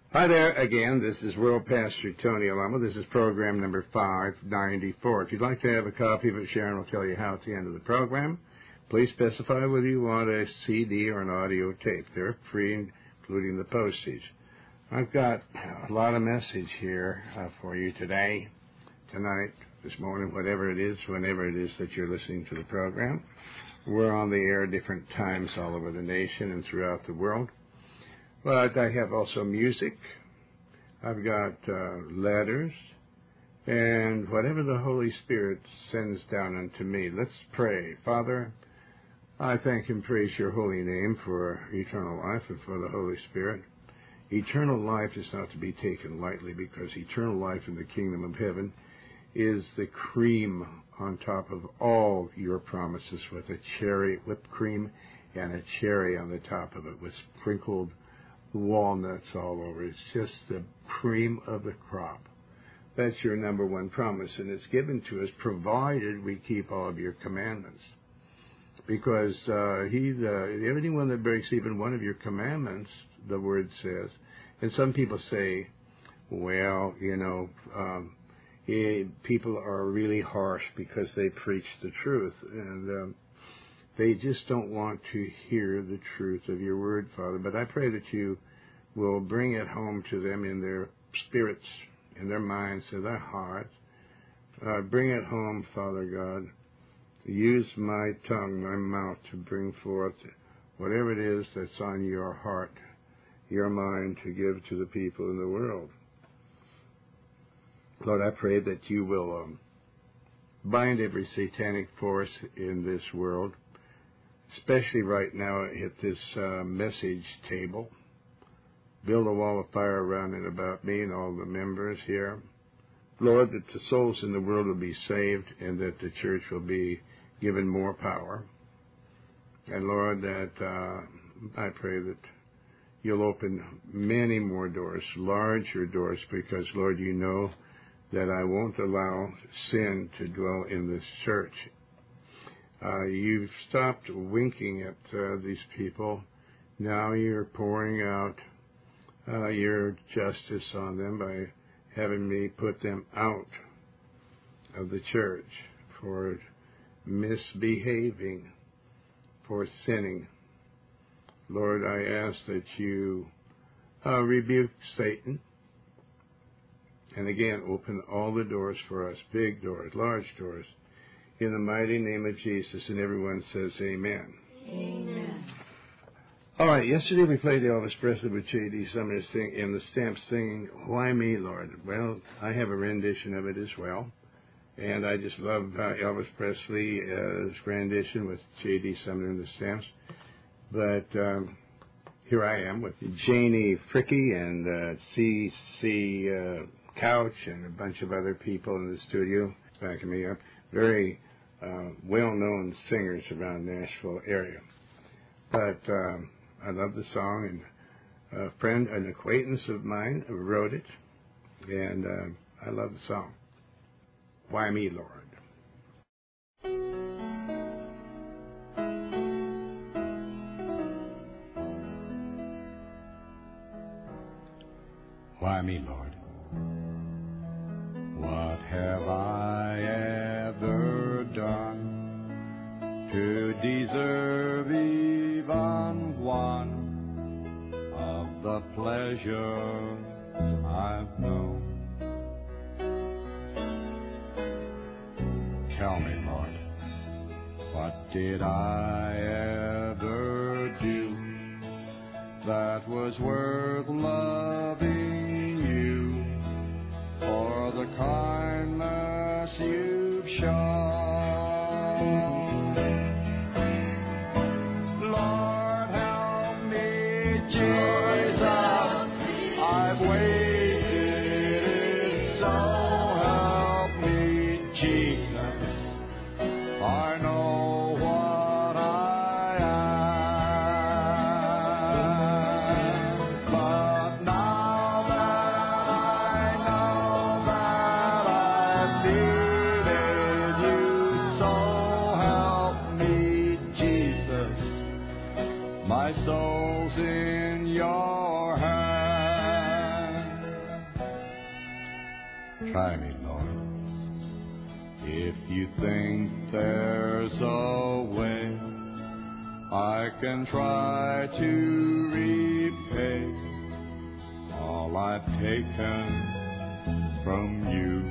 Hi there again. This is World Pastor Tony Alamo. This is program number 594. If you'd like to have a copy of it, Sharon will tell you how at the end of the program. Please specify whether you want a CD or an audio tape. They're free, including the postage. I've got a lot of message here for you today, tonight, this morning, whatever it is, whenever it is that you're listening to the program. We're on the air at different times all over the nation and throughout the world. But I have also music. I've got letters. And whatever the Holy Spirit sends down unto me. Let's pray. Father, I thank and praise your holy name for eternal life and for the Holy Spirit. Eternal life is not to be taken lightly, because eternal life in the kingdom of heaven is the cream on top of all your promises, with a cherry, whipped cream, and a cherry on the top of it with sprinkled walnuts all over. It's just the cream of the crop. That's your number one promise, and it's given to us provided we keep all of your commandments. Because anyone that breaks even one of your commandments, the word says, and some people say, well, people are really harsh because they preach the truth, and they just don't want to hear the truth of your word, Father. But I pray that you will bring it home to them in their spirits, in their minds, in their hearts. Bring it home, Father God. Use my tongue, my mouth, to bring forth whatever it is that's on your heart, your mind, to give to the people in the world. Lord, I pray that you will bind every satanic force in this world, especially right now at this message table. Build a wall of fire around and about me and all the members here. Lord, that the souls in the world will be saved and that the church will be given more power. And Lord, that I pray that you'll open many more doors, larger doors, because, Lord, you know that I won't allow sin to dwell in this church. You've stopped winking at these people. Now you're pouring out your justice on them by having me put them out of the church for misbehaving, for sinning. Lord, I ask that you rebuke Satan, and again, open all the doors for us, big doors, large doors, in the mighty name of Jesus. And everyone says amen. Amen. All right, yesterday we played Elvis Presley with J.D. Sumner in the Stamps singing, Why Me, Lord? Well, I have a rendition of it as well. And I just love Elvis Presley's rendition with J.D. Sumner and the Stamps. But here I am with Janie Fricke and C.C. Couch and a bunch of other people in the studio backing me up. Very well-known singers around the Nashville area. But I love the song, and a friend, an acquaintance of mine wrote it, and I love the song. Why Me, Lord? Why me, Lord? What have I ever done to deserve even one of the pleasures I've known? Tell me, Lord, what did I ever do that was worth loving you for the kindness you've shown? Lord, help me, Jesus, I've wasted it, so help me, Jesus. I know what I am, but now that I know that I've needed you, Try me, Lord. If you think there's a way, I can try to repay all I've taken from you.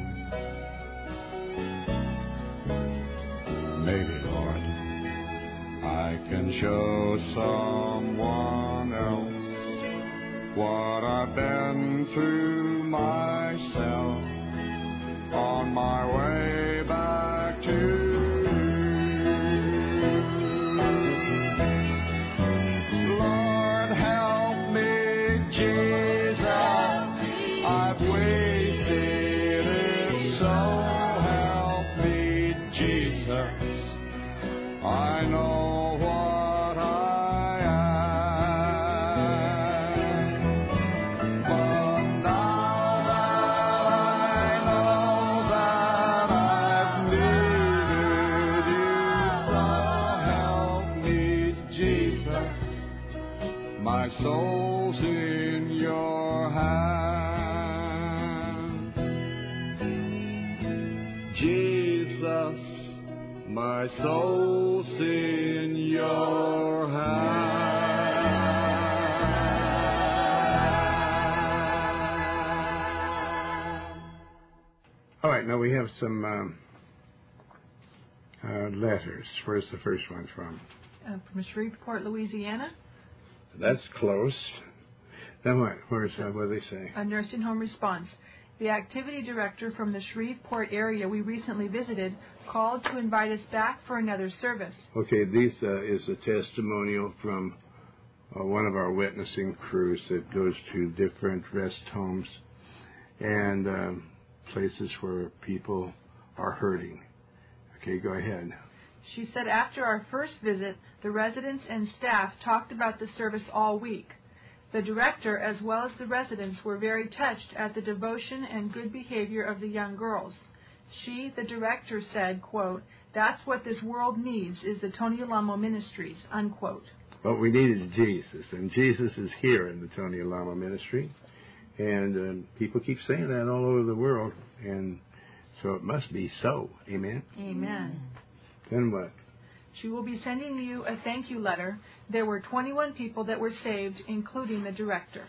Maybe, Lord, I can show someone else what I've been through myself on my way back to you. Lord, help me, Jesus, I've wasted it, so help me, Jesus. I know what I am, but now that I know that I've needed you, so help me, Jesus. My soul's in your hand, Jesus. My soul's in your hand. All right, now we have some letters. Where's the first one from? From Shreveport, Louisiana. That's close. Then what? What do they say? A nursing home response. The activity director from the Shreveport area we recently visited called to invite us back for another service. Okay, this is a testimonial from one of our witnessing crews that goes to different rest homes and places where people are hurting. Okay, go ahead. She said after our first visit, the residents and staff talked about the service all week. The director, as well as the residents, were very touched at the devotion and good behavior of the young girls. She, the director, said, quote, "That's what this world needs is the Tony Alamo Ministries," unquote. What we need is Jesus, and Jesus is here in the Tony Alamo Ministry. And people keep saying that all over the world, and so it must be so. Amen? Amen. Then what? She will be sending you a thank you letter. There were 21 people that were saved, including the director.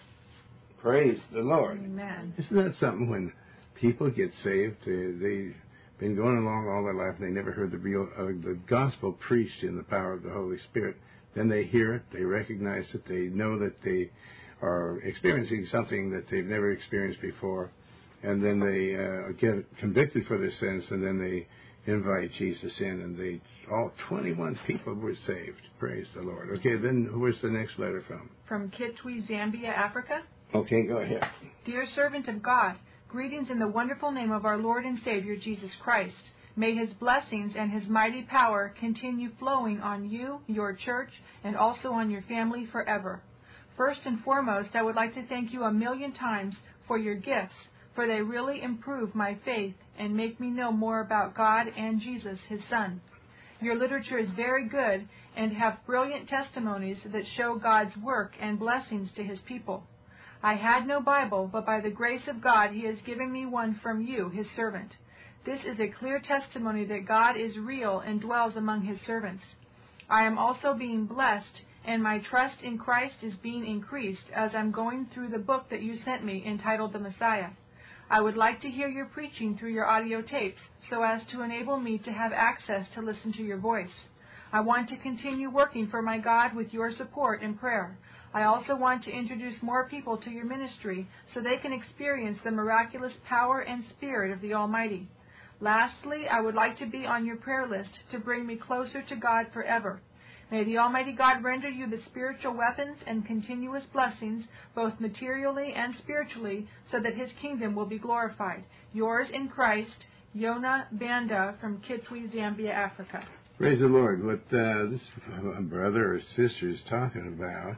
Praise the Lord. Amen. Isn't that something when people get saved? They've been going along all their life and they never heard the gospel preached in the power of the Holy Spirit. Then they hear it, they recognize it, they know that they are experiencing something that they've never experienced before, and then they get convicted for their sins, and then they invite Jesus in, and all 21 people were saved. Praise the Lord. Okay, then where's the next letter from? From Kitwe, Zambia, Africa. Okay, go ahead. Dear servant of God, greetings in the wonderful name of our Lord and Savior, Jesus Christ. May His blessings and His mighty power continue flowing on you, your church, and also on your family forever. First and foremost, I would like to thank you 1,000,000 times for your gifts, for they really improve my faith and make me know more about God and Jesus, His Son. Your literature is very good and have brilliant testimonies that show God's work and blessings to His people. I had no Bible, but by the grace of God, He has given me one from you, His servant. This is a clear testimony that God is real and dwells among His servants. I am also being blessed, and my trust in Christ is being increased as I'm going through the book that you sent me entitled The Messiah. I would like to hear your preaching through your audio tapes so as to enable me to have access to listen to your voice. I want to continue working for my God with your support and prayer. I also want to introduce more people to your ministry so they can experience the miraculous power and spirit of the Almighty. Lastly, I would like to be on your prayer list to bring me closer to God forever. May the Almighty God render you the spiritual weapons and continuous blessings, both materially and spiritually, so that His kingdom will be glorified. Yours in Christ, Yona Banda from Kitwe, Zambia, Africa. Praise the Lord. What this brother or sister is talking about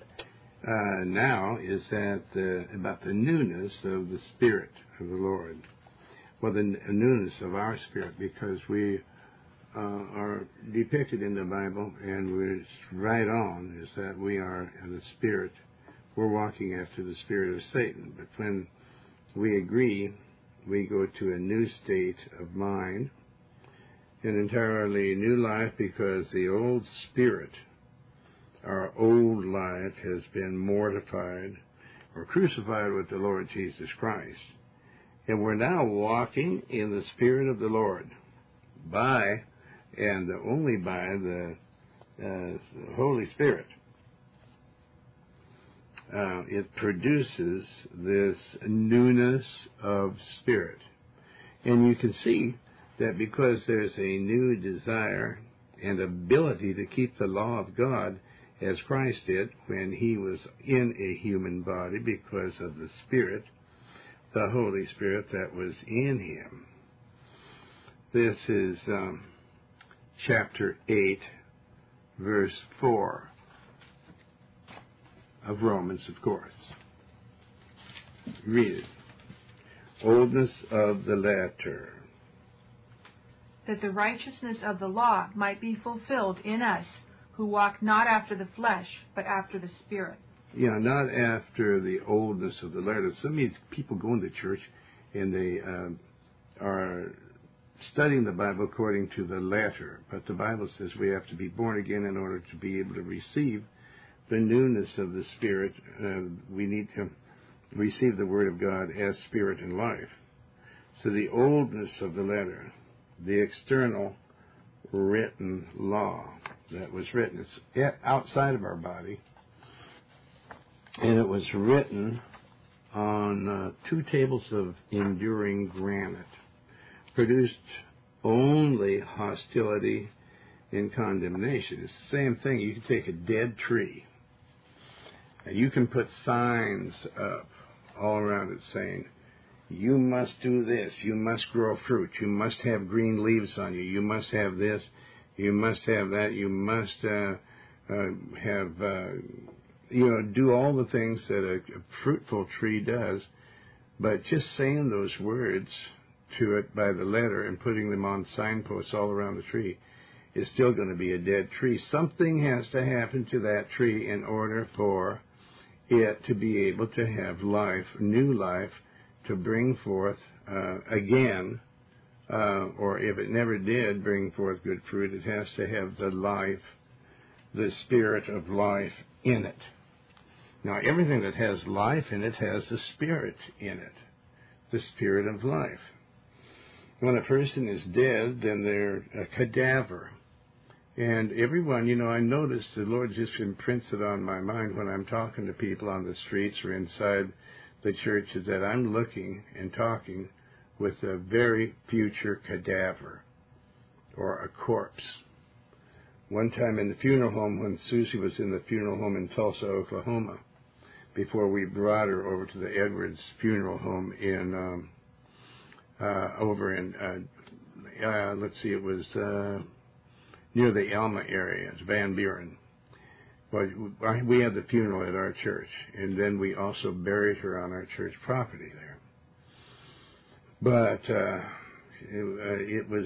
now is that about the newness of the Spirit of the Lord. Well, the newness of our spirit, because we are depicted in the Bible, and it's right on, is that we are in the Spirit. We're walking after the spirit of Satan. But when we agree we go to a new state of mind, an entirely new life, because the old spirit, our old life, has been mortified or crucified with the Lord Jesus Christ. And we're now walking in the Spirit of the Lord by, and only by, the Holy Spirit. It produces this newness of spirit. And you can see that because there's a new desire and ability to keep the law of God as Christ did when he was in a human body, because of the Spirit, the Holy Spirit that was in him. This is chapter 8, verse 4 of Romans, of course. Read it. Oldness of the letter. That the righteousness of the law might be fulfilled in us, who walk not after the flesh, but after the Spirit. Yeah, not after the oldness of the letter. Some of these people go into church and they are studying the Bible according to the letter. But the Bible says we have to be born again in order to be able to receive the newness of the Spirit. We need to receive the Word of God as Spirit and life. So the oldness of the letter, the external written law that was written, it's outside of our body, and it was written on 2 tables of enduring granite, produced only hostility and condemnation. It's the same thing. You can take a dead tree, and you can put signs up all around it saying, you must do this, you must grow fruit, you must have green leaves on you, you must have this, you must have that, you must do all the things that a fruitful tree does. But just saying those words to it by the letter and putting them on signposts all around the tree is still going to be a dead tree. Something has to happen to that tree in order for it to be able to have life, new life, to bring forth again, or if it never did bring forth good fruit, it has to have the life, the Spirit of life in it. Now, everything that has life in it has the Spirit in it, the Spirit of life. When a person is dead, then they're a cadaver. And everyone, I noticed the Lord just imprints it on my mind when I'm talking to people on the streets or inside the churches, that I'm looking and talking with a very future cadaver or a corpse. One time in the funeral home, when Susie was in the funeral home in Tulsa, Oklahoma, before we brought her over to the Edwards Funeral Home in over in it was near the Alma area, it's Van Buren. Well, we had the funeral at our church, and then we also buried her on our church property there. But it was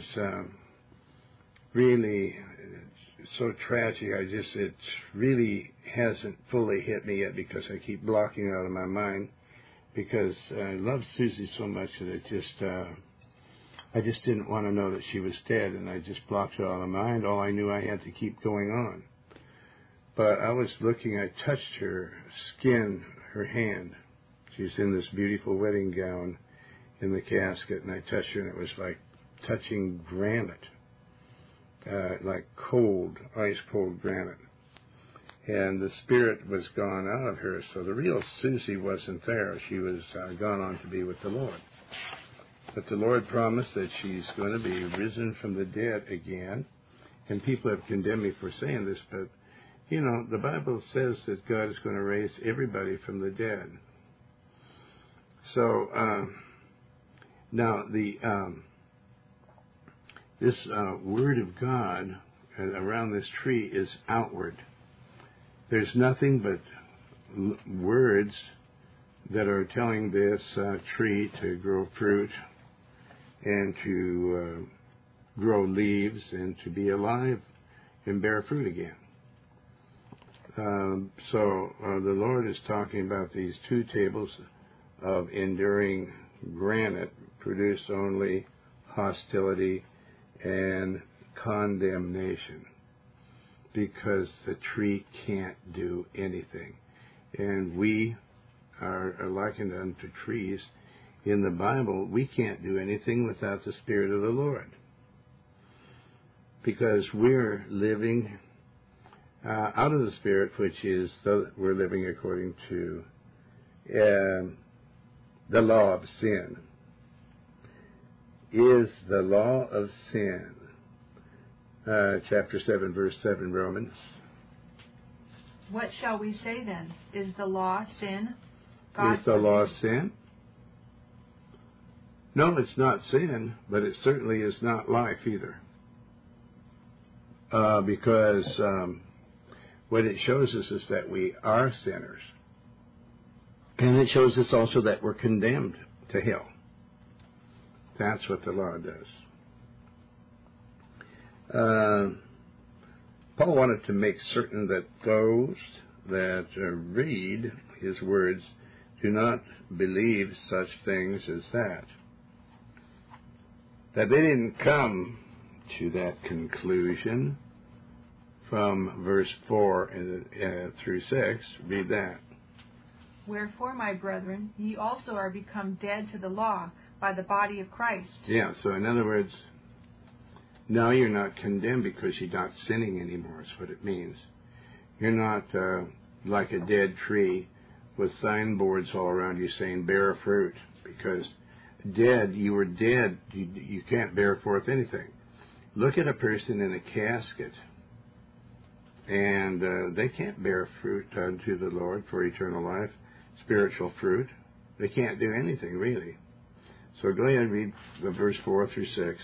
really so tragic. It really hasn't fully hit me yet, because I keep blocking it out of my mind, because I love Susie so much that I just didn't want to know that she was dead, and I just blocked it out of my mind. All I knew, I had to keep going on. But I was looking, I touched her skin, her hand. She's in this beautiful wedding gown in the casket, and I touched her, and it was like touching granite, like cold, ice-cold granite. And the spirit was gone out of her, so the real Susie wasn't there. She was gone on to be with the Lord. But the Lord promised that she's going to be risen from the dead again. And people have condemned me for saying this, but the Bible says that God is going to raise everybody from the dead. So now this Word of God around this tree is outward. There's nothing but words that are telling this tree to grow fruit and to grow leaves and to be alive and bear fruit again. So the Lord is talking about these 2 tables of enduring granite produce only hostility and condemnation, because the tree can't do anything. And we are likened unto trees. In the Bible, we can't do anything without the Spirit of the Lord, because we're living out of the Spirit, which is we're living according to the law of sin. Is the law of sin, chapter 7, verse 7, Romans. What shall we say then? Is the law sin? Is the law sin? No, it's not sin, but it certainly is not life either. Because what it shows us is that we are sinners. And it shows us also that we're condemned to hell. That's what the law does. Paul wanted to make certain that those that read his words do not believe such things as that. That they didn't come to that conclusion from verse 4 through 6. Read that. Wherefore, my brethren, ye also are become dead to the law by the body of Christ. Yeah, so in other words, now you're not condemned because you're not sinning anymore, is what it means. You're not like a dead tree with signboards all around you saying bear fruit, because dead, you were dead, you can't bear forth anything. Look at a person in a casket, and they can't bear fruit unto the Lord for eternal life, spiritual fruit. They can't do anything, really. So go ahead and read verse 4 through 6.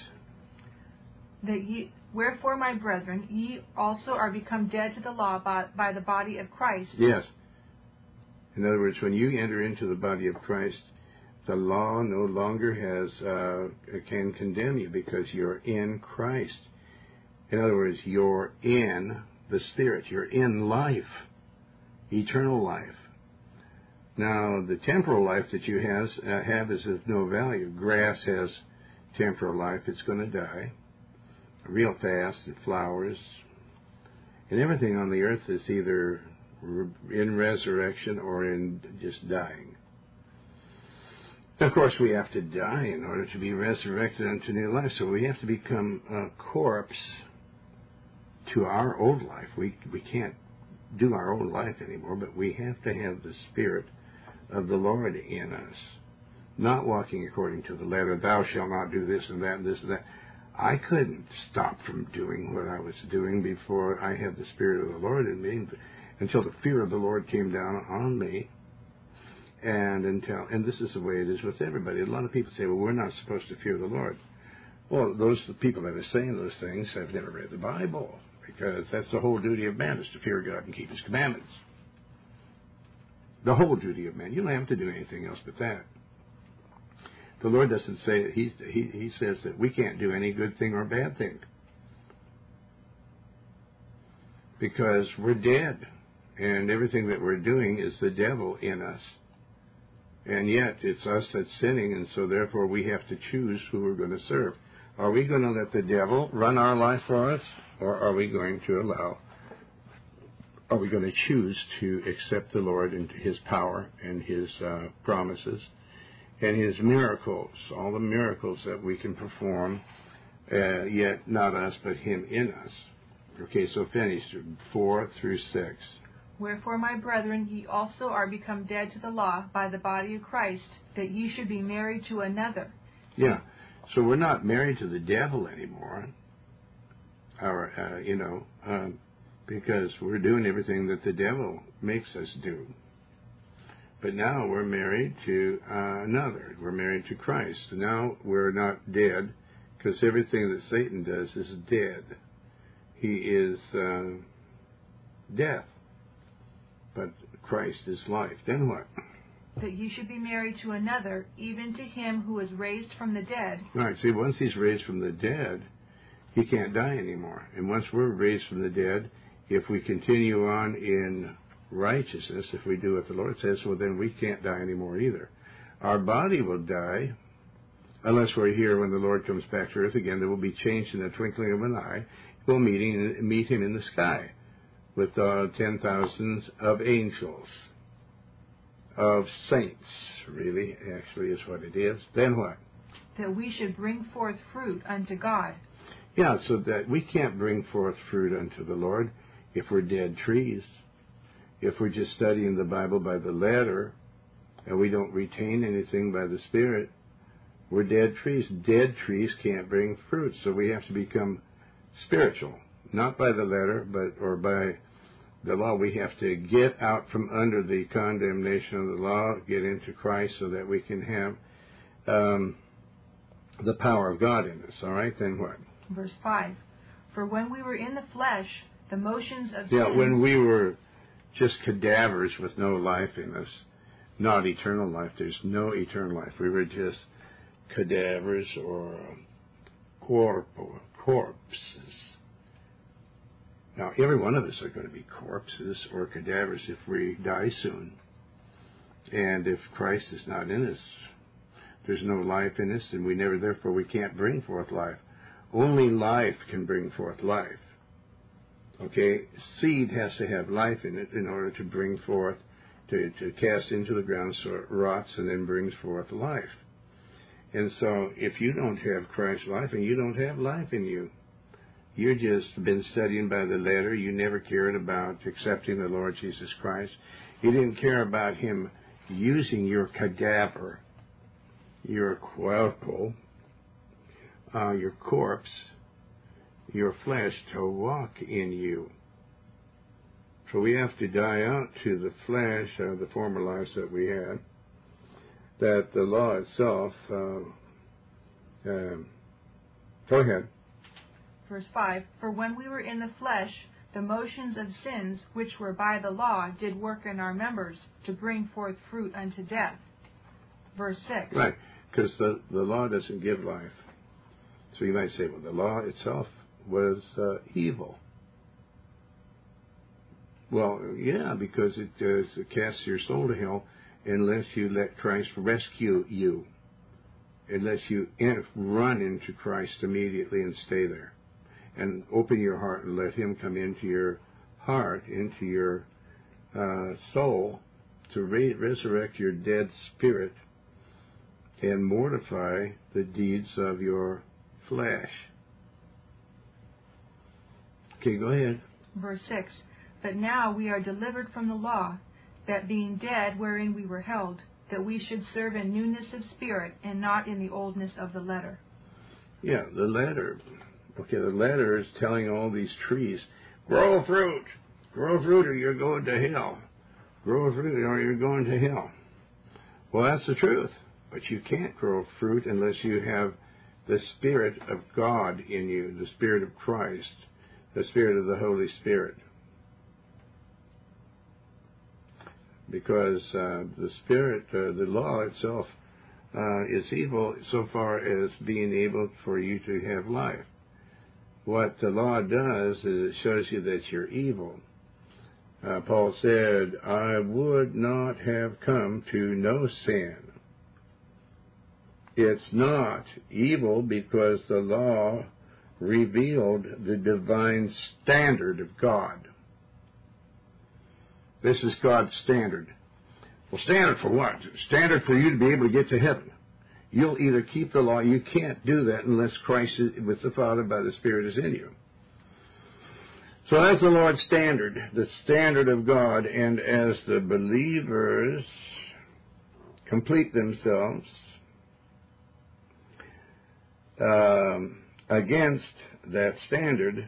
Wherefore, my brethren, ye also are become dead to the law by the body of Christ. Yes. In other words, when you enter into the body of Christ, the law no longer can condemn you, because you're in Christ. In other words, you're in the Spirit. You're in life, eternal life. Now, the temporal life that you have is of no value. Grass has temporal life. It's going to die real fast. It flowers. And everything on the earth is either in resurrection or in just dying. Of course, we have to die in order to be resurrected unto new life. So we have to become a corpse to our old life. We can't do our old life anymore, but we have to have the Spirit of the Lord in us. Not walking according to the letter, thou shalt not do this and that and this and that. I couldn't stop from doing what I was doing before I had the Spirit of the Lord in me, until the fear of the Lord came down on me. And this is the way it is with everybody. A lot of people say, well, we're not supposed to fear the Lord. Well, those people that are saying those things have never read the Bible, because that's the whole duty of man, is to fear God and keep His commandments. The whole duty of man. You don't have to do anything else but that. The Lord doesn't say it. He says that we can't do any good thing or bad thing, because we're dead, and everything that we're doing is the devil in us. And yet, it's us that's sinning, and so therefore we have to choose who we're going to serve. Are we going to let the devil run our life for us, or are we going to choose to accept the Lord and His power and His promises and His miracles, all the miracles that we can perform, yet not us, but Him in us? Okay, so finish 4 through 6. Wherefore, my brethren, ye also are become dead to the law by the body of Christ, that ye should be married to another. Yeah, so we're not married to the devil anymore, because we're doing everything that the devil makes us do. But now we're married to another. We're married to Christ. Now we're not dead, because everything that Satan does is dead. He is death. But Christ is life. Then what? That ye should be married to another, even to him who is raised from the dead. Right. See, once He's raised from the dead, He can't die anymore. And once we're raised from the dead, if we continue on in righteousness, if we do what the Lord says, well, then we can't die anymore either. Our body will die. unless we're here when the Lord comes back to earth again, that will be changed in the twinkling of an eye. We'll meet him in the sky with 10,000s of angels, of saints, really, actually is what it is. Then what? That we should bring forth fruit unto God. Yeah, so that we can't bring forth fruit unto the Lord if we're dead trees. If we're just studying the Bible by the letter and we don't retain anything by the Spirit, we're dead trees. Dead trees can't bring fruit, so we have to become spiritual, not by the letter, or by the law. We have to get out from under the condemnation of the law, get into Christ so that we can have the power of God in us. All right, then what? Verse 5. For when we were in the flesh, the motions of Yeah, sin... when we were just cadavers with no life in us, not eternal life. There's no eternal life. We were just cadavers or corpses. Now, every one of us are going to be corpses or cadavers if we die soon. And if Christ is not in us, there's no life in us, and therefore we can't bring forth life. Only life can bring forth life. Okay? Seed has to have life in it in order to bring forth, to cast into the ground so it rots and then brings forth life. And so if you don't have Christ's life and you don't have life in you, you've just been studying by the letter. You never cared about accepting the Lord Jesus Christ. You didn't care about Him using your cadaver, your cuerpo, your corpse, your flesh to walk in you. So we have to die out to the flesh, the former lives that we had, that the law itself... go ahead. Verse 5, for when we were in the flesh, the motions of sins which were by the law did work in our members to bring forth fruit unto death. Verse 6. Right, because the law doesn't give life. So you might say, well, the law itself was evil. Well, yeah, because it casts your soul to hell unless you let Christ rescue you. Unless you run into Christ immediately and stay there. And open your heart and let Him come into your heart, into your soul, to resurrect your dead spirit and mortify the deeds of your flesh. Okay, go ahead. Verse 6, but now we are delivered from the law, that being dead wherein we were held, that we should serve in newness of spirit and not in the oldness of the letter. Yeah, the letter. Okay, the letter is telling all these trees, grow fruit or you're going to hell. Grow fruit or you're going to hell. Well, that's the truth. But you can't grow fruit unless you have the Spirit of God in you, the Spirit of Christ, the Spirit of the Holy Spirit. Because the Spirit, the law itself, is evil so far as being able for you to have life. What the law does is it shows you that you're evil. Paul said, I would not have come to know sin. It's not evil because the law revealed the divine standard of God. This is God's standard. Well, standard for what? Standard for you to be able to get to heaven. You'll either keep the law. You can't do that unless Christ with the Father by the Spirit is in you. So that's the Lord's standard, the standard of God. And as the believers complete themselves against that standard,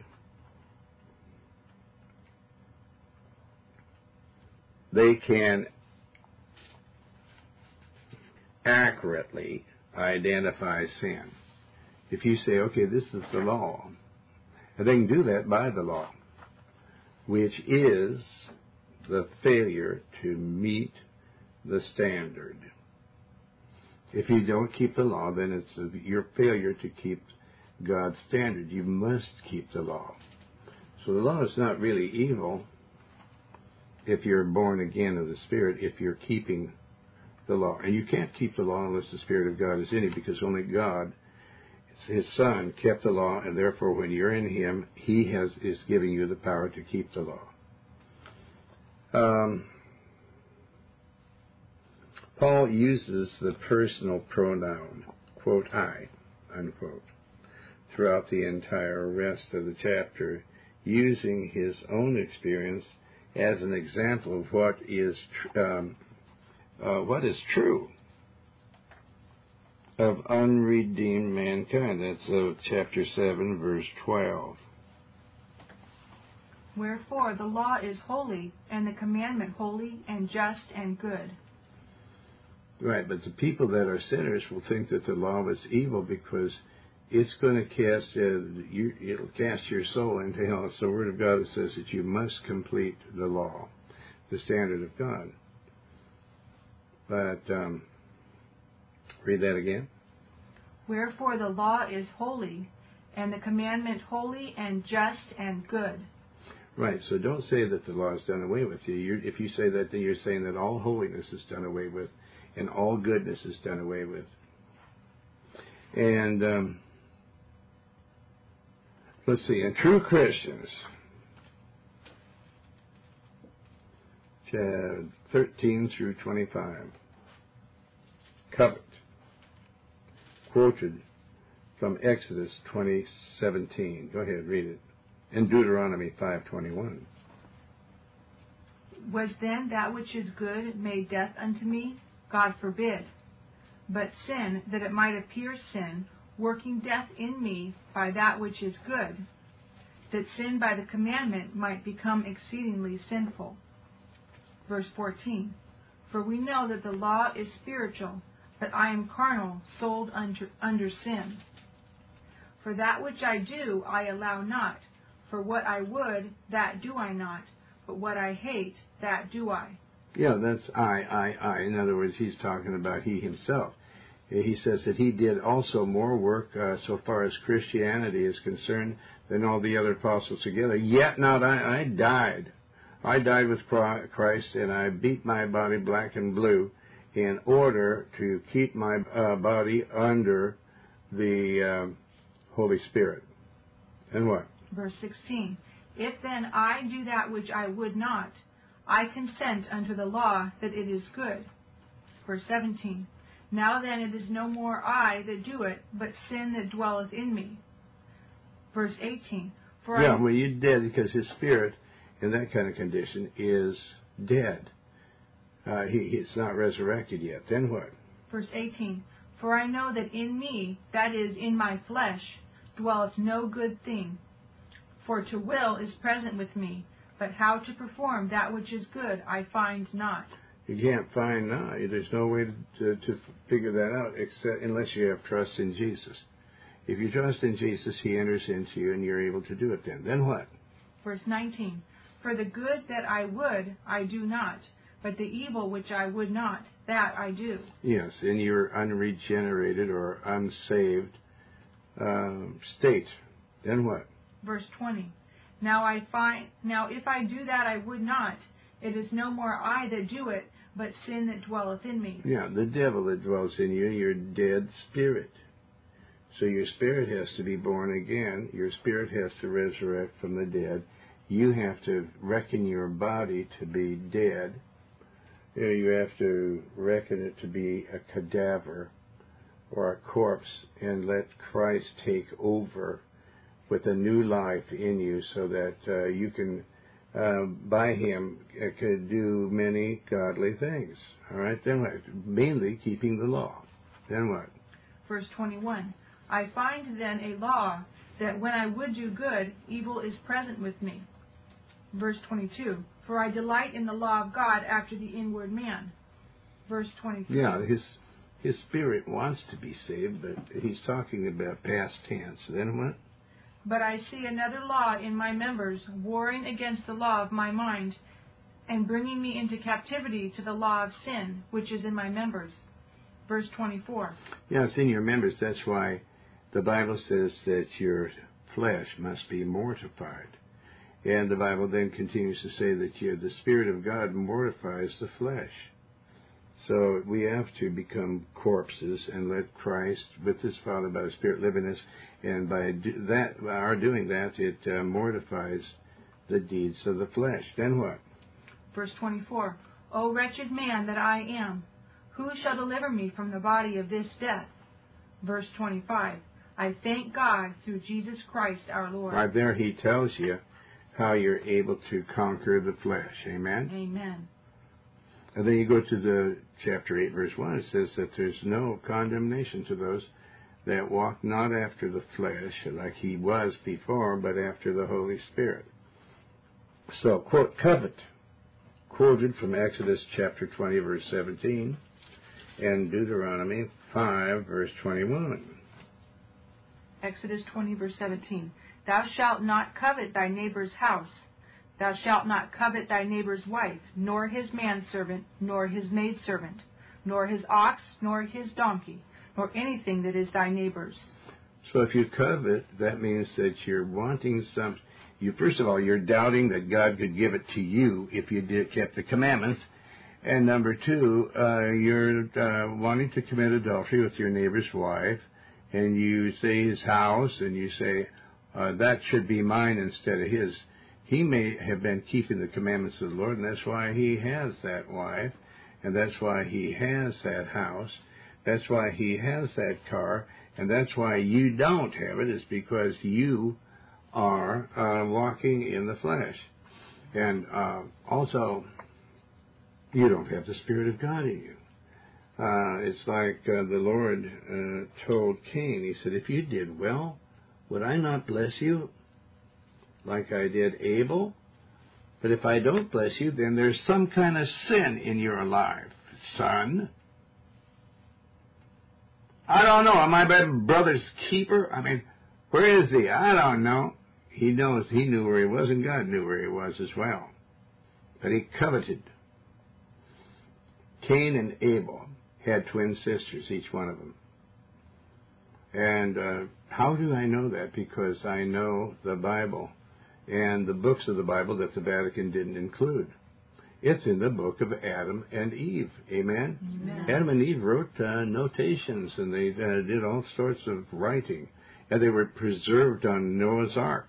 they can accurately identify sin. If you say, okay, this is the law, and they can do that by the law, which is the failure to meet the standard. If you don't keep the law, then it's your failure to keep God's standard. You must keep the law. So the law is not really evil if you're born again of the Spirit, if you're keeping the law. And you can't keep the law unless the Spirit of God is in you, because only God, His Son, kept the law, and therefore when you're in Him, He is giving you the power to keep the law. Paul uses the personal pronoun, quote, I, unquote, throughout the entire rest of the chapter, using his own experience as an example of what is true of unredeemed mankind. That's chapter 7, verse 12. Wherefore the law is holy, and the commandment holy and just and good. Right, but the people that are sinners will think that the law is evil because it's going to it'll cast your soul into hell. It's the Word of God that says that you must complete the law, the standard of God. But read that again. Wherefore the law is holy, and the commandment holy and just and good. Right, so don't say that the law is done away with. If you say that, then you're saying that all holiness is done away with, and all goodness is done away with. And let's see, and true Christians, 13 through 25, covet, quoted from Exodus 20:17. Go ahead, read it. In Deuteronomy 5:21. Was then that which is good made death unto me? God forbid. But sin, that it might appear sin, working death in me by that which is good, that sin by the commandment might become exceedingly sinful. Verse 14. For we know that the law is spiritual, but I am carnal, sold under sin. For that which I do I allow not, for what I would, that do I not, but what I hate, that do I. Yeah, that's I. In other words, he's talking about he himself. He says that he did also more work so far as Christianity is concerned than all the other apostles together. Yet not I. I died. I died with Christ, and I beat my body black and blue in order to keep my body under the Holy Spirit. And what? Verse 16. If then I do that which I would not, I consent unto the law that it is good. Verse 17. Now then it is no more I that do it, but sin that dwelleth in me. Verse 18. Well, you did, because his spirit in that kind of condition is dead. He's not resurrected yet. Then what? Verse 18. For I know that in me, that is, in my flesh, dwelleth no good thing. For to will is present with me, but how to perform that which is good I find not. You can't find now. There's no way to figure that out unless you have trust in Jesus. If you trust in Jesus, he enters into you and you're able to do it then. Then what? Verse 19. For the good that I would, I do not, but the evil which I would not, that I do. Yes, in your unregenerated or unsaved state. Then what? Verse 20. Now if I do that I would not, it is no more I that do it, but sin that dwelleth in me. Yeah, the devil that dwells in you, your dead spirit. So your spirit has to be born again. Your spirit has to resurrect from the dead. You have to reckon your body to be dead. You have to reckon it to be a cadaver or a corpse and let Christ take over with a new life in you so that you can, by him, could do many godly things. All right? Then what? Mainly keeping the law. Then what? Verse 21. I find then a law that when I would do good, evil is present with me. Verse 22. For I delight in the law of God after the inward man. Verse 23. Yeah, his spirit wants to be saved, but he's talking about past tense. Then what? But I see another law in my members, warring against the law of my mind, and bringing me into captivity to the law of sin, which is in my members. Verse 24. Yeah, it's in your members. That's why the Bible says that your flesh must be mortified. And the Bible then continues to say that the Spirit of God mortifies the flesh. So we have to become corpses and let Christ, with His Father by the Spirit, live in us. And by our doing that, it mortifies the deeds of the flesh. Then what? Verse 24. O wretched man that I am, who shall deliver me from the body of this death? Verse 25. I thank God through Jesus Christ our Lord. Right there He tells you how you're able to conquer the flesh. Amen? Amen. And then you go to the chapter 8, verse 1. It says that there's no condemnation to those that walk not after the flesh, like he was before, but after the Holy Spirit. So, quote, covet, quoted from Exodus chapter 20, verse 17, and Deuteronomy 5, verse 21. Exodus 20, verse 17. Thou shalt not covet thy neighbor's house. Thou shalt not covet thy neighbor's wife, nor his manservant, nor his maidservant, nor his ox, nor his donkey, nor anything that is thy neighbor's. So if you covet, that means that you're wanting something. First of all, you're doubting that God could give it to you if you kept the commandments. And number two, you're wanting to commit adultery with your neighbor's wife, and you say his house, and you say, that should be mine instead of his. He may have been keeping the commandments of the Lord, and that's why he has that wife, and that's why he has that house, that's why he has that car, and that's why you don't have it, is because you are walking in the flesh. And also, you don't have the Spirit of God in you. It's like the Lord told Cain, he said, if you did well, would I not bless you like I did Abel? But if I don't bless you, then there's some kind of sin in your life, son. I don't know. Am I my brother's keeper? I mean, where is he? I don't know. He knows. He knew where he was, and God knew where he was as well. But he coveted. Cain and Abel had twin sisters, each one of them. And how do I know that? Because I know the Bible and the books of the Bible that the Vatican didn't include. It's in the book of Adam and Eve. Amen? Amen. Adam and Eve wrote notations, and they did all sorts of writing. And they were preserved on Noah's Ark.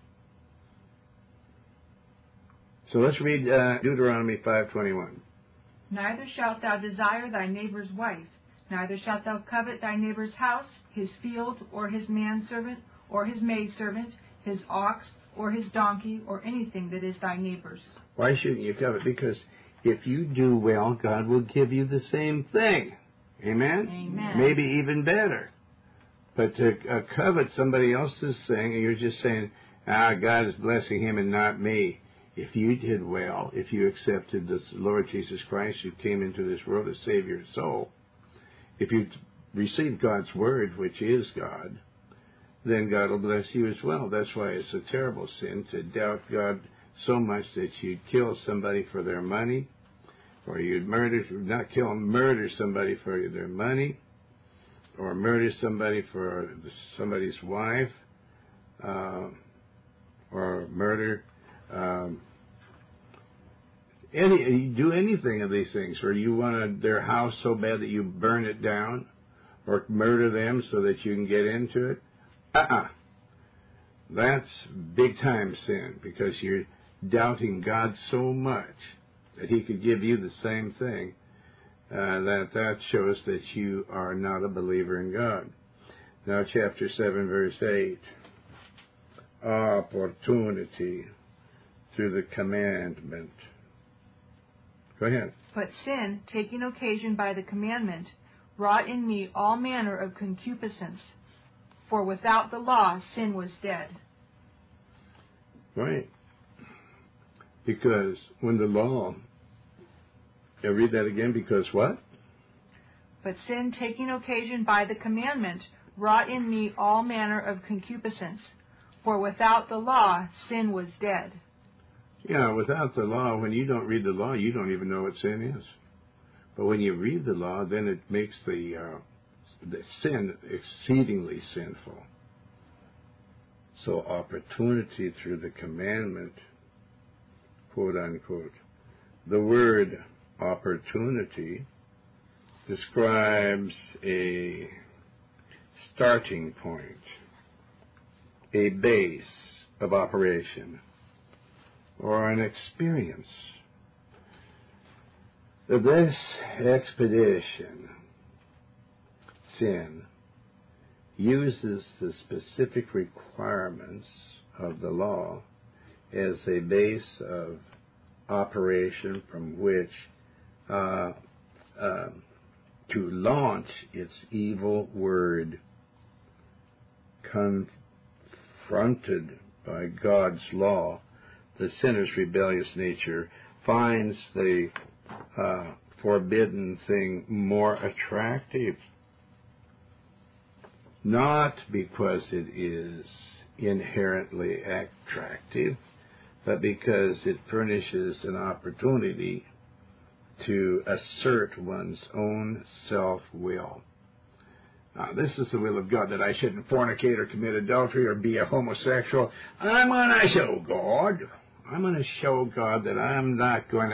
So let's read Deuteronomy 5:21. Neither shalt thou desire thy neighbor's wife, neither shalt thou covet thy neighbor's house, his field, or his manservant, or his maidservant, his ox, or his donkey, or anything that is thy neighbor's. Why shouldn't you covet? Because if you do well, God will give you the same thing. Amen? Amen. Maybe even better. But to covet somebody else's thing, and you're just saying, God is blessing him and not me. If you did well, if you accepted the Lord Jesus Christ who came into this world to save your soul, if you receive God's word, which is God, then God will bless you as well. That's why it's a terrible sin to doubt God so much that you'd kill somebody for their money, or you'd murder somebody for their money, or murder somebody for somebody's wife, or murder do anything of these things, or you want their house so bad that you burn it down, or murder them so that you can get into it. That's big time sin, because you're doubting God so much that he could give you the same thing. That shows that you are not a believer in God. Now chapter 7 verse 8. Opportunity through the commandment. Go ahead. But sin, taking occasion by the commandment, wrought in me all manner of concupiscence. For without the law, sin was dead. Right. Because when the law... read that again. Because what? But sin, taking occasion by the commandment, wrought in me all manner of concupiscence. For without the law, sin was dead. Yeah, without the law, when you don't read the law, you don't even know what sin is. But when you read the law, then it makes the sin exceedingly sinful. So opportunity through the commandment, quote unquote. The word opportunity describes a starting point, a base of operation, or an experience. This expedition, sin, uses the specific requirements of the law as a base of operation from which to launch its evil word. Confronted by God's law, the sinner's rebellious nature finds the forbidden thing more attractive, not because it is inherently attractive, but because it furnishes an opportunity to assert one's own self-will. Now, this is the will of God, that I shouldn't fornicate or commit adultery or be a homosexual. I'm going to show God that I'm not going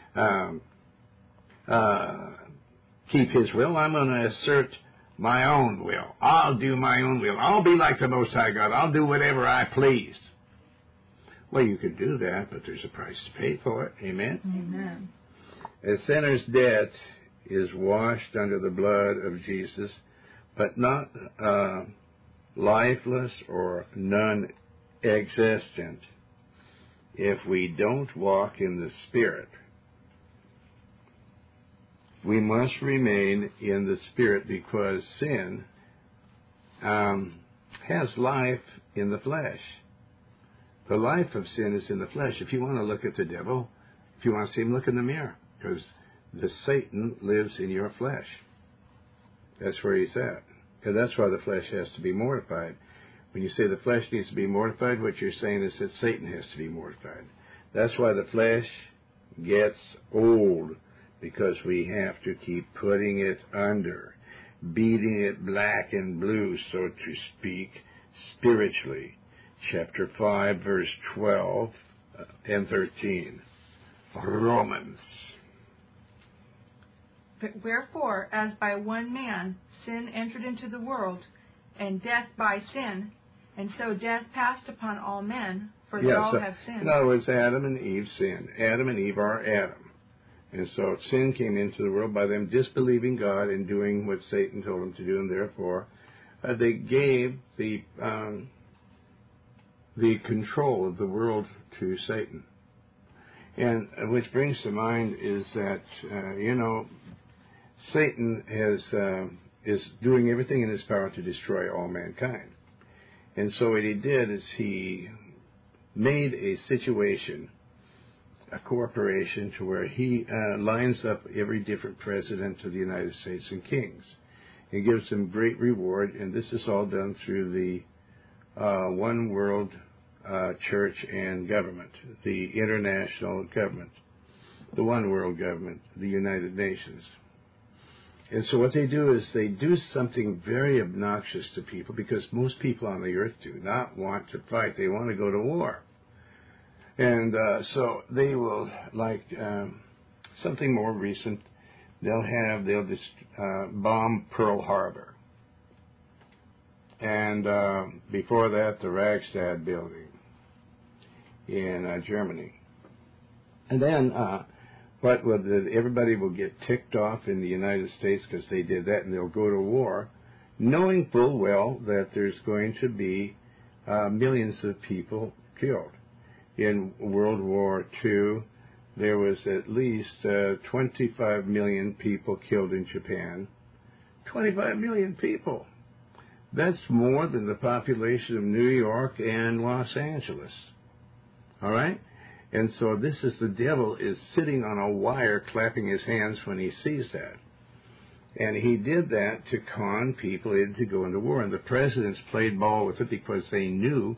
to keep His will. I'm going to assert my own will. I'll do my own will. I'll be like the Most High God. I'll do whatever I please. Well, you could do that, but there's a price to pay for it. Amen? Amen. A sinner's debt is washed under the blood of Jesus, but not lifeless or non-existent if we don't walk in the Spirit. We must remain in the Spirit because sin has life in the flesh. The life of sin is in the flesh. If you want to look at the devil, if you want to see him, look in the mirror, because the Satan lives in your flesh. That's where he's at. And that's why the flesh has to be mortified. When you say the flesh needs to be mortified, what you're saying is that Satan has to be mortified. That's why the flesh gets old, because we have to keep putting it under, beating it black and blue, so to speak, spiritually. Chapter 5, verse 12 and 13. Romans. But wherefore, as by one man sin entered into the world, and death by sin, and so death passed upon all men, for they all have sinned. In other words, Adam and Eve sinned. Adam and Eve are Adam. And so sin came into the world by them disbelieving God and doing what Satan told them to do, and therefore they gave the control of the world to Satan. And which brings to mind is that, Satan is doing everything in his power to destroy all mankind. And so what he did is he made a situation, a corporation, to where he lines up every different president of the United States and kings. He gives them great reward, and this is all done through the one world church and government, the international government, the one world government, the United Nations. And so what they do is they do something very obnoxious to people, because most people on the earth do not want to fight. They want to go to war. And so they will, like something more recent, they'll just bomb Pearl Harbor. And before that, the Reichstag building in Germany. And then everybody will get ticked off in the United States because they did that, and they'll go to war, knowing full well that there's going to be millions of people killed. In World War II, there was at least 25 million people killed in Japan. 25 million people. That's more than the population of New York and Los Angeles. All right? And so this is the devil is sitting on a wire clapping his hands when he sees that. And he did that to con people into going to war. And the presidents played ball with it because they knew,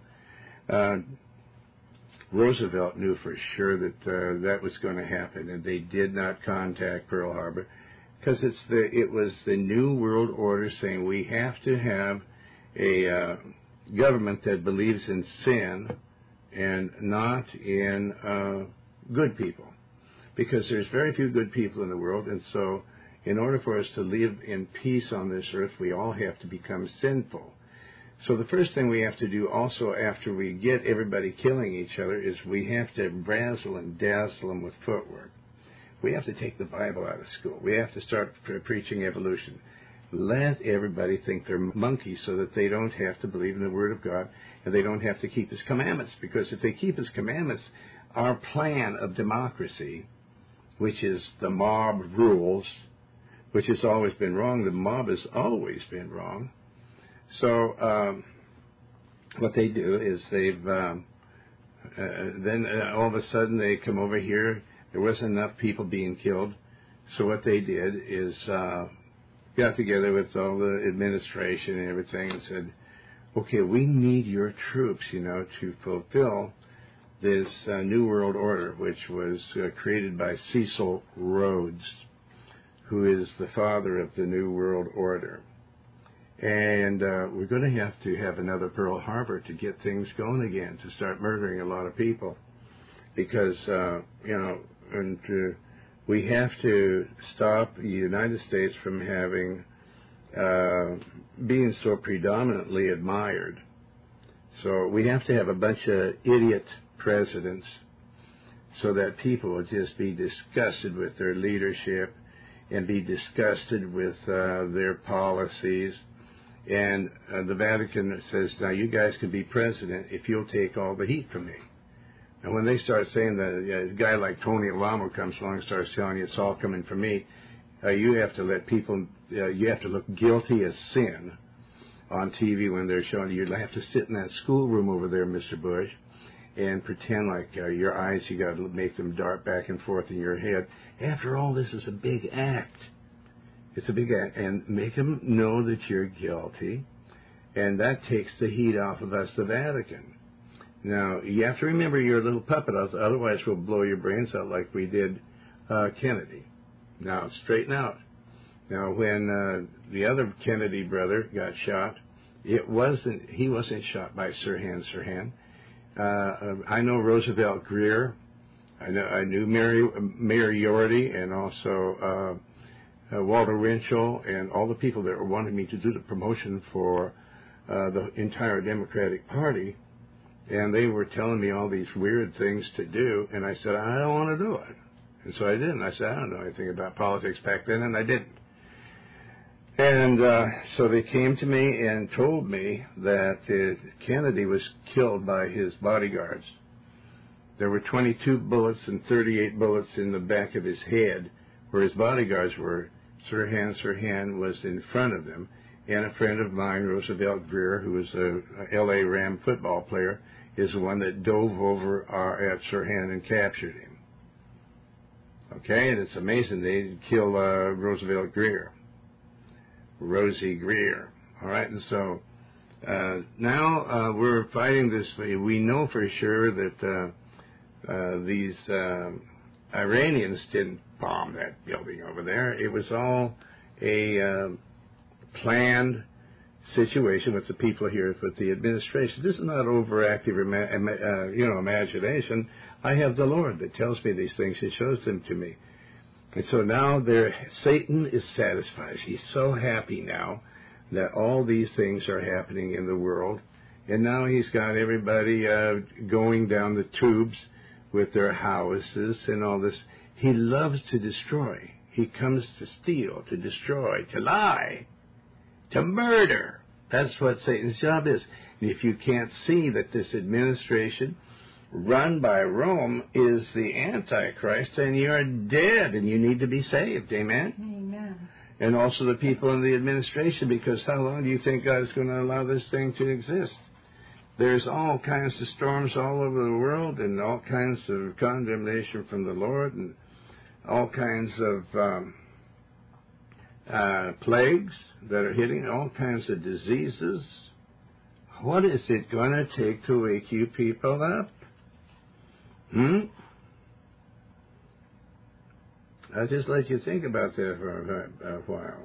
Roosevelt knew for sure that that was going to happen. And they did not contact Pearl Harbor, because it was the New World Order saying we have to have a government that believes in sin and not in good people, because there's very few good people in the world, and so in order for us to live in peace on this earth, we all have to become sinful. So the first thing we have to do also after we get everybody killing each other is we have to razzle and dazzle them with footwork. We have to take the Bible out of school. We have to start preaching evolution. Let everybody think they're monkeys so that they don't have to believe in the Word of God and they don't have to keep His commandments. Because if they keep His commandments, our plan of democracy, which is the mob rules, which has always been wrong, the mob has always been wrong. So what they do is they've then all of a sudden they come over here. There wasn't enough people being killed. So what they did is got together with all the administration and everything and said, okay, we need your troops, to fulfill this New World Order, which was created by Cecil Rhodes, who is the father of the New World Order. And we're going to have another Pearl Harbor to get things going again, to start murdering a lot of people. Because, we have to stop the United States from having, being so predominantly admired. So we have to have a bunch of idiot presidents so that people will just be disgusted with their leadership and be disgusted with their policies. And the Vatican says, now you guys can be president if you'll take all the heat from me. And when they start saying that, a guy like Tony Alamo comes along and starts telling you it's all coming from me, you have to let people, you have to look guilty as sin on TV when they're showing you. You have to sit in that schoolroom over there, Mr. Bush, and pretend like your eyes, you got to make them dart back and forth in your head. After all, this is a big act. It's a big act. And make them know that you're guilty, and that takes the heat off of us, the Vatican. Now, you have to remember you're a little puppet, otherwise we'll blow your brains out like we did Kennedy. Now, straighten out. Now, when the other Kennedy brother got shot, he wasn't shot by Sirhan Sirhan. I know Roosevelt Grier. I knew Mayor Yorty and also Walter Winchell and all the people that wanted me to do the promotion for the entire Democratic Party. And they were telling me all these weird things to do, and I said, I don't want to do it. And so I didn't. I said, I don't know anything about politics back then, and I didn't. And so they came to me and told me that Kennedy was killed by his bodyguards. There were 22 bullets and 38 bullets in the back of his head where his bodyguards were. Sirhan Sirhan was in front of them. And a friend of mine, Roosevelt Grier, who was a L.A. Ram football player, is the one that dove over at Sirhan and captured him. Okay, and it's amazing they killed Roosevelt Grier. Rosie Grier. All right, and so now we're fighting this. We know for sure that these Iranians didn't bomb that building over there. It was all a planned situation with the people here, with the administration. This is not overactive, imagination. I have the Lord that tells me these things. He shows them to me. And so now Satan is satisfied. He's so happy now that all these things are happening in the world. And now he's got everybody going down the tubes with their houses and all this. He loves to destroy. He comes to steal, to destroy, to lie, to murder. That's what Satan's job is. And if you can't see that this administration run by Rome is the Antichrist, then you're dead and you need to be saved. Amen? Amen. And also the people in the administration, because how long do you think God is going to allow this thing to exist? There's all kinds of storms all over the world and all kinds of condemnation from the Lord and all kinds of plagues that are hitting, all kinds of diseases. What is it going to take to wake you people up? I'll just let you think about that for a while.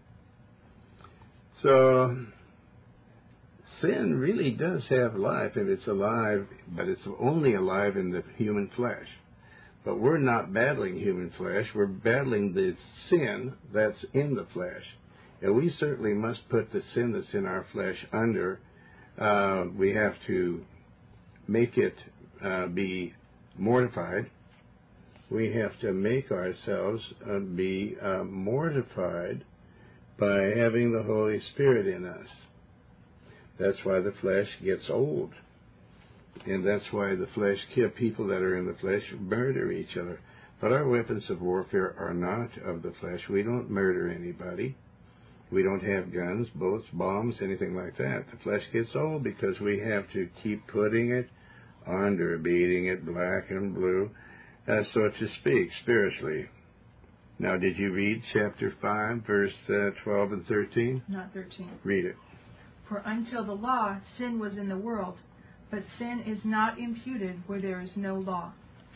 So, sin really does have life, and it's alive, but it's only alive in the human flesh. But we're not battling human flesh. We're battling the sin that's in the flesh. And we certainly must put the sin that's in our flesh under. We have to make it be mortified. We have to make ourselves be mortified by having the Holy Spirit in us. That's why the flesh gets old. And that's why the flesh, people that are in the flesh murder each other. But our weapons of warfare are not of the flesh. We don't murder anybody. We don't have guns, bullets, bombs, anything like that. The flesh gets old because we have to keep putting it under, beating it black and blue, so to speak, spiritually. Now, did you read chapter 5, verse 12 and 13? Not 13. Read it. For until the law, sin was in the world, but sin is not imputed where there is no law.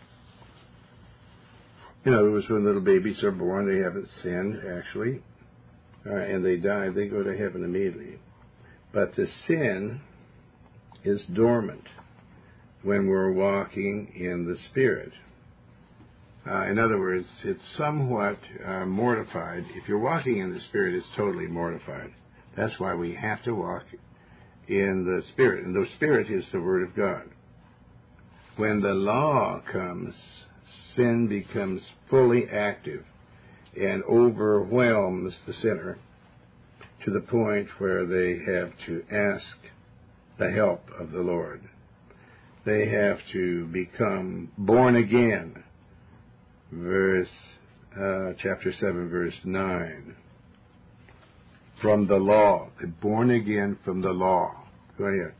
In other words, when little babies are born, they haven't sinned, actually, and they die, they go to heaven immediately. But the sin is dormant when we're walking in the Spirit. In other words, it's somewhat mortified. If you're walking in the Spirit, it's totally mortified. That's why we have to walk in the Spirit. And the Spirit is the Word of God. When the law comes, sin becomes fully active and overwhelms the sinner to the point where they have to ask the help of the Lord. They have to become born again. Chapter 7, verse 9. From the law. Born again from the law. Go ahead.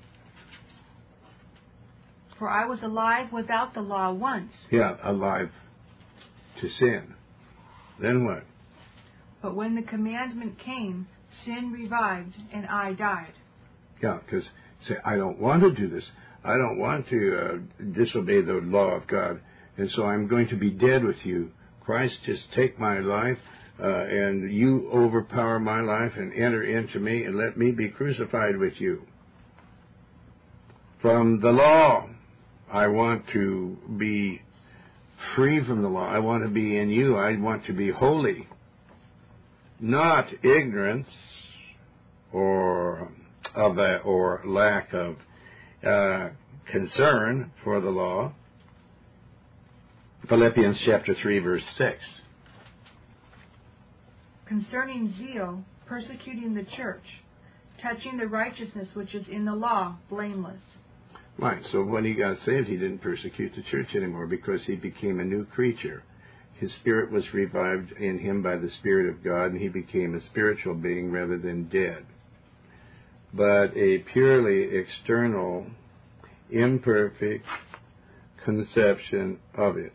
For I was alive without the law once. Yeah, alive to sin. Then what? But when the commandment came, sin revived, and I died. Yeah, because say, I don't want to do this. I don't want to disobey the law of God. And so I'm going to be dead with you. Christ, just take my life, and you overpower my life and enter into me and let me be crucified with you. From the law, I want to be free from the law. I want to be in you. I want to be holy. Not ignorance or lack of concern for the law. Philippians chapter 3, verse 6. Concerning zeal, persecuting the church, touching the righteousness which is in the law, blameless. Right, so when he got saved, he didn't persecute the church anymore because he became a new creature. His spirit was revived in him by the Spirit of God, and he became a spiritual being rather than dead. But a purely external, imperfect conception of it.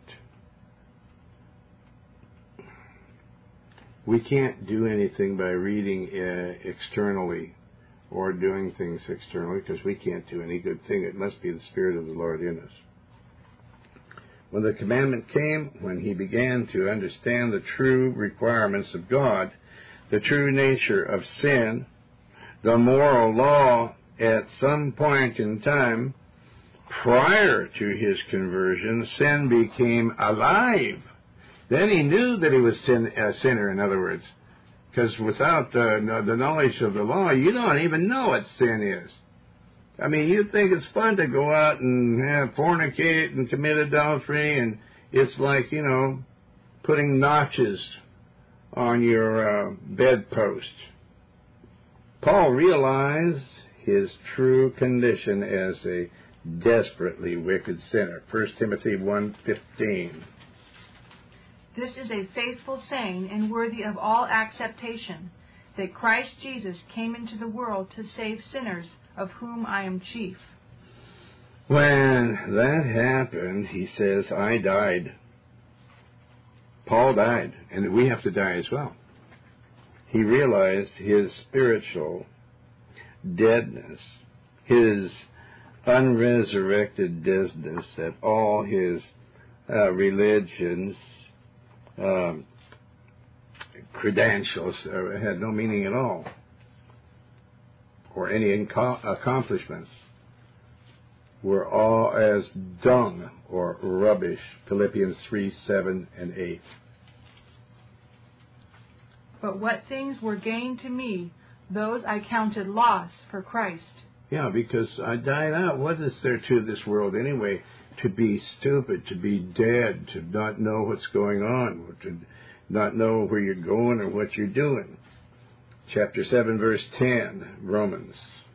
We can't do anything by reading externally or doing things externally because we can't do any good thing. It must be the Spirit of the Lord in us. When the commandment came, when he began to understand the true requirements of God, the true nature of sin, the moral law at some point in time, prior to his conversion, sin became alive. Then he knew that he was a sinner, in other words. Because without the knowledge of the law, you don't even know what sin is. I mean, you think it's fun to go out and fornicate and commit adultery, and it's like, putting notches on your bedpost. Paul realized his true condition as a desperately wicked sinner. 1 Timothy 1:15. This is a faithful saying and worthy of all acceptation, that Christ Jesus came into the world to save sinners, of whom I am chief. When that happened, he says, I died. Paul died, and we have to die as well. He realized his spiritual deadness, his unresurrected deadness, that all his religions, credentials had no meaning at all, or any accomplishments. were all as dung or rubbish. Philippians 3, 7, and 8. But what things were gained to me, those I counted loss for Christ. Yeah, because I died out. What is there to this world anyway? To be stupid, to be dead, to not know what's going on, to not know where you're going or what you're doing. Chapter 7, verse 10, Romans.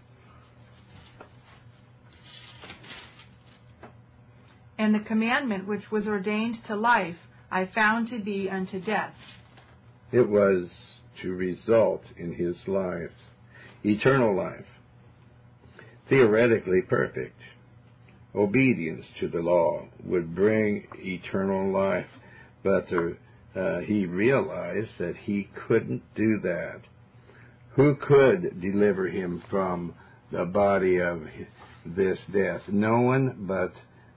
And the commandment which was ordained to life I found to be unto death. It was to result in his life, eternal life, theoretically perfect. Obedience to the law would bring eternal life, but he realized that he couldn't do that. Who could deliver him from the body of this death? No one but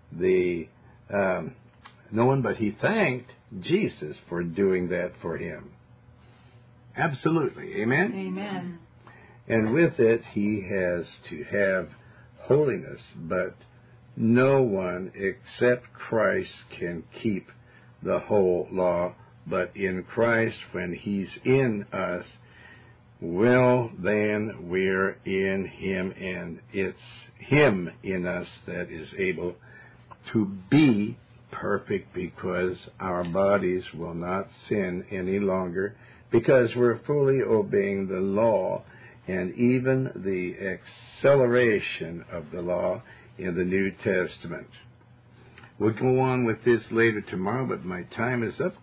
he thanked Jesus for doing that for him. Absolutely. Amen? Amen. And with it, he has to have holiness, but no one except Christ can keep the whole law. But in Christ, when he's in us, well, then we're in him, and it's him in us that is able to be perfect, because our bodies will not sin any longer, because we're fully obeying the law, and even the acceleration of the law in the New Testament. We'll go on with this later tomorrow, but my time is up.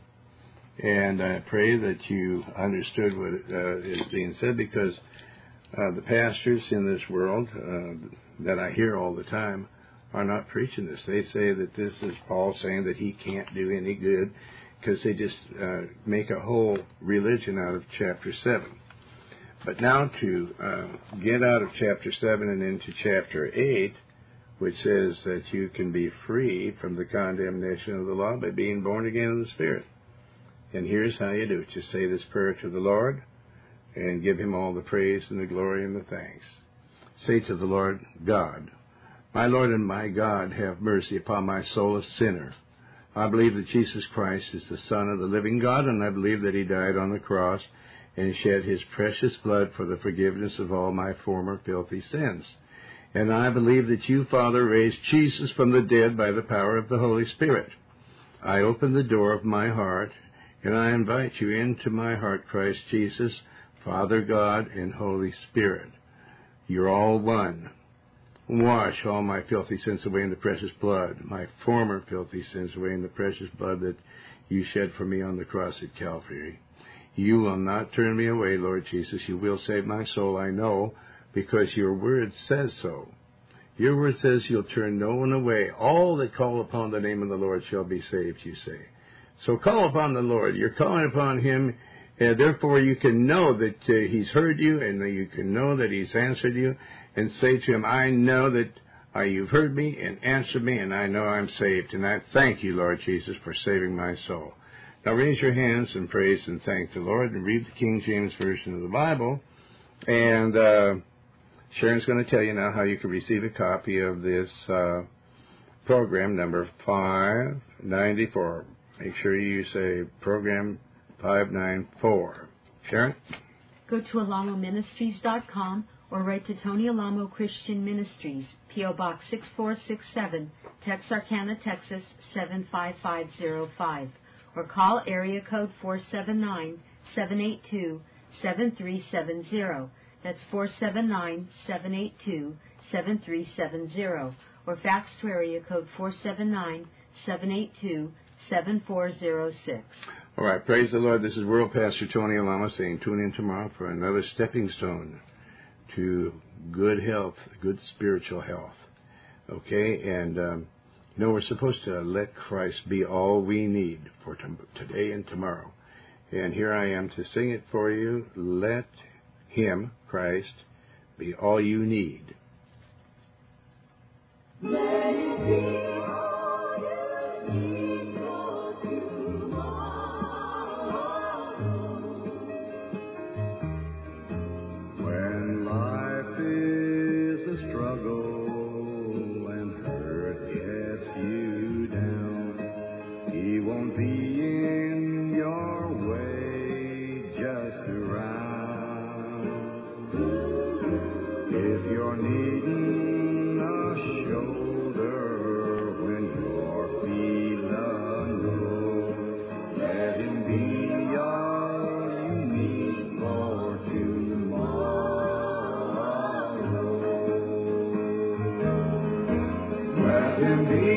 And I pray that you understood what is being said, because the pastors in this world that I hear all the time are not preaching this. They say that this is Paul saying that he can't do any good, because they just make a whole religion out of chapter 7. But now to get out of chapter 7 and into chapter 8, which says that you can be free from the condemnation of the law by being born again in the Spirit. And here's how you do it. You say this prayer to the Lord and give him all the praise and the glory and the thanks. Say to the Lord, God, my Lord and my God, have mercy upon my soul, a sinner. I believe that Jesus Christ is the Son of the living God, and I believe that he died on the cross and shed his precious blood for the forgiveness of all my former filthy sins. And I believe that you, Father, raised Jesus from the dead by the power of the Holy Spirit. I open the door of my heart, and I invite you into my heart, Christ Jesus, Father God, and Holy Spirit. You're all one. Wash all my filthy sins away in the precious blood, my former filthy sins away in the precious blood that you shed for me on the cross at Calvary. You will not turn me away, Lord Jesus. You will save my soul, I know, because your word says so. Your word says you'll turn no one away. All that call upon the name of the Lord shall be saved, you say. So call upon the Lord. You're calling upon him, and therefore you can know that he's heard you, and you can know that he's answered you, and say to him, I know that you've heard me and answered me, and I know I'm saved. And I thank you, Lord Jesus, for saving my soul. Now raise your hands and praise and thank the Lord, and read the King James Version of the Bible. And Sharon's going to tell you now how you can receive a copy of this program number 594. Make sure you say program 594. Sharon? Go to alamoministries.com or write to Tony Alamo Christian Ministries, P.O. Box 6467, Texarkana, Texas 75505. Or call area code 479-782-7370. That's 479-782-7370. Or fax to area code 479-782-7406. All right, praise the Lord. This is World Pastor Tony Alamo saying tune in tomorrow for another stepping stone to good health, good spiritual health. Okay, and we're supposed to let Christ be all we need for today and tomorrow. And here I am to sing it for you. Let him, Christ, be all you need. Let it be all you need for tomorrow. When life is a struggle needing a shoulder when you're feeling low. Let him be all you need for tomorrow. Let him be